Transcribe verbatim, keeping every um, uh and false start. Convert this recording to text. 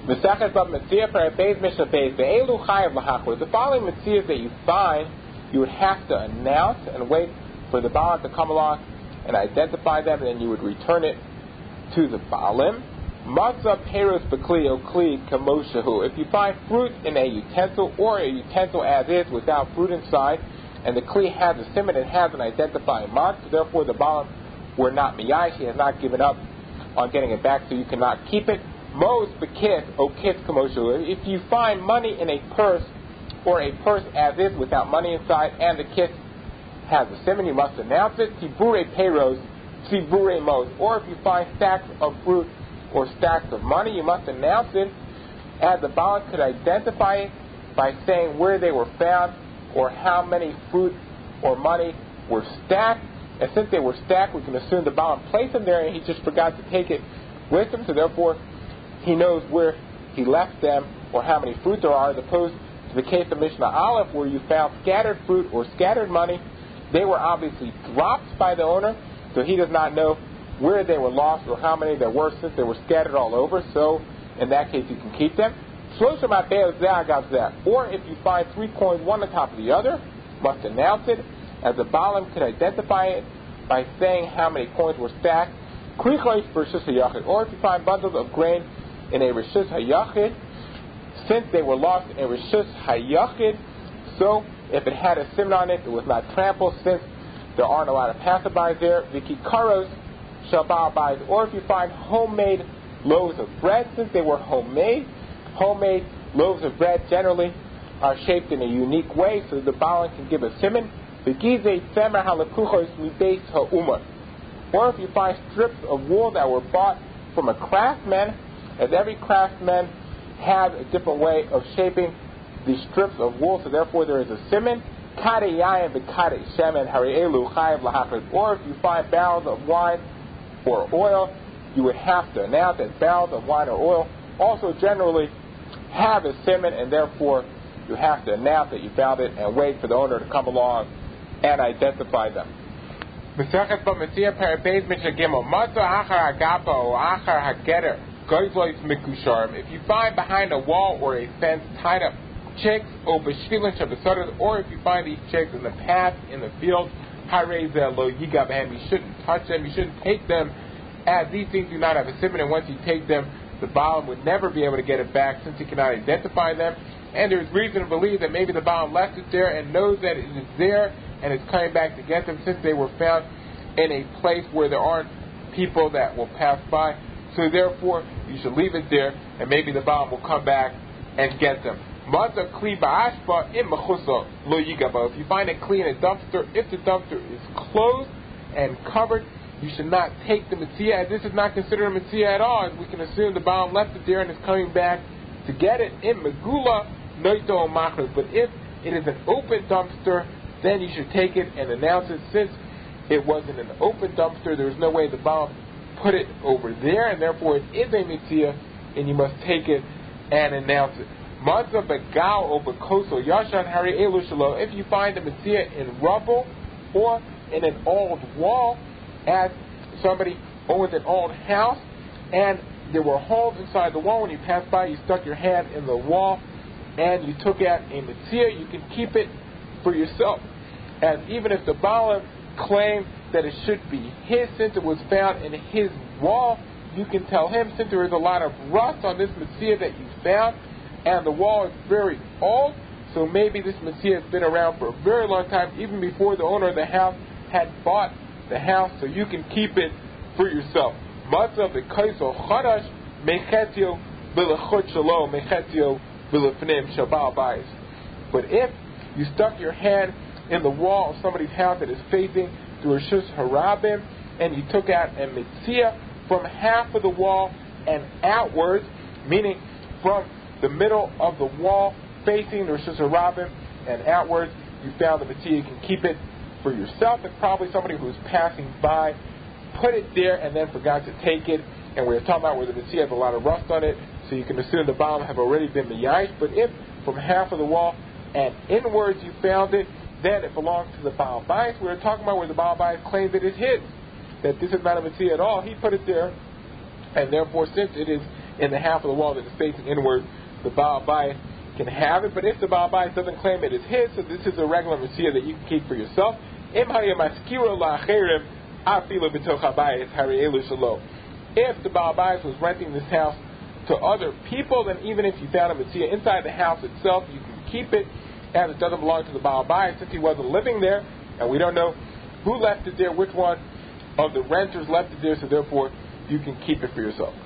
Mesachet Bab Metzia Parabeis Mishnah Beis Ve'elu Chayav Lahachor. The following Metzias that you find, you would have to announce and wait for the Baal to come along and identify them, and then you would return it to the Baalim. Matzah Peros Bekli Okli Kamoshahu. If you find fruit in a utensil or a utensil as is without fruit inside, and the Kli has a simon, it has an identifying mark, so therefore the Baalim were not Miyash, he has not given up on getting it back, so you cannot keep it. Mos Bekith Okith Kamoshahu. If you find money in a purse or a purse as is without money inside, and the kith has a simon, you must announce it. Tibure Peros, Tibure Mos. Or if you find stacks of fruit or stacks of money, you must announce it, as the Baalim could identify it by saying where they were found or how many fruit or money were stacked. And since they were stacked, we can assume the Baalim placed them there and he just forgot to take it with him, so therefore he knows where he left them or how many fruit there are, as opposed to the case of Mishnah Aleph where you found scattered fruit or scattered money. They were obviously dropped by the owner, so he does not know where they were lost or how many there were since they were scattered all over, so in that case you can keep them. Or if you find three coins one on top of the other, must announce it, as the Baalim could identify it by saying how many coins were stacked. Or if you find bundles of grain in a Rishus HaYachid, since they were lost in Rishus HaYachid, so if it had a simon on it, it was not trampled, since there aren't a lot of passerbys there. Vikikaros Shabal Bais. Or if you find homemade loaves of bread, since they were homemade, homemade loaves of bread generally are shaped in a unique way, so the Baalim can give a simon. Or if you find strips of wool that were bought from a craftsman, as every craftsman has a different way of shaping the strips of wool, so therefore there is a simon. Or if you find barrels of wine or oil, you would have to announce that barrels of wine or oil also generally have a simon, and therefore you have to announce that you found it and wait for the owner to come along and identify them. If you find behind a wall or a fence tied up chicks, or if you find these chicks in the path, in the field, you shouldn't touch them, you shouldn't take them, as these things do not have a simon, and once you take them, the Baalim would never be able to get it back since he cannot identify them. And there is reason to believe that maybe the Baalim left it there and knows that it is there and is coming back to get them, since they were found in a place where there aren't people that will pass by. So therefore, you should leave it there, and maybe the Baalim will come back and get them. If you find a kli in a dumpster, if the dumpster is closed and covered, you should not take the Metzia, as this is not considered a Metzia at all, as we can assume the Baalim left it there and is coming back to get it. In Megula, Noito Machras. But if it is an open dumpster, then you should take it and announce it. Since it wasn't an open dumpster, there is no way the Baalim put it over there, and therefore it is a Metzia, and you must take it and announce it. If you find a Metzia in rubble or in an old wall, as somebody owns an old house and there were holes inside the wall, when you passed by you stuck your hand in the wall and you took out a Metzia, you can keep it for yourself. As even if the Baalim claimed that it should be his, since it was found in his wall, you can tell him, since there is a lot of rust on this Metzia that you found, and the wall is very old, so maybe this Metzia has been around for a very long time, even before the owner of the house had bought the house, so you can keep it for yourself. But if you stuck your hand in the wall of somebody's house that is facing the Rishus Harabim, and you took out a Metzia from half of the wall and outwards, meaning from the middle of the wall facing the Rishus Harabim and outwards, you found the Metzia, you can keep it for yourself. It's probably somebody who's passing by put it there and then forgot to take it, and we're talking about where the Metzia has a lot of rust on it, so you can assume the Baalim have already been Miyash. But if from half of the wall and inwards you found it, then it belongs to the Baal Bayis. We're talking about where the Baal Bayis claims it is his, that this is not a Metzia at all. He put it there, and therefore, since it is in the half of the wall that is facing inward, the Baal Bayis can have it. But if the Baal Bayis doesn't claim it is his, so this is a regular Messiah that you can keep for yourself. If the Baal Bayis was renting this house to other people, then even if you found a Messiah inside the house itself, you can keep it, as it doesn't belong to the Baal Bayis since he wasn't living there, and we don't know who left it there, which one of the renters left it there, so therefore you can keep it for yourself.